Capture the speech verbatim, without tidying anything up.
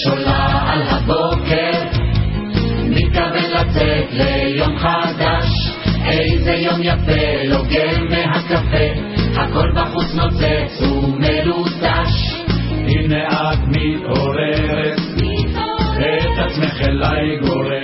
עולה על הבוקר, מתכוון לצאת ליום חדש. איזה יום יפה, לוגם מהקפה, הכל בחוץ נוצץ ומלוטש. הנה את מתעוררת, את עצמך אליי גוררת,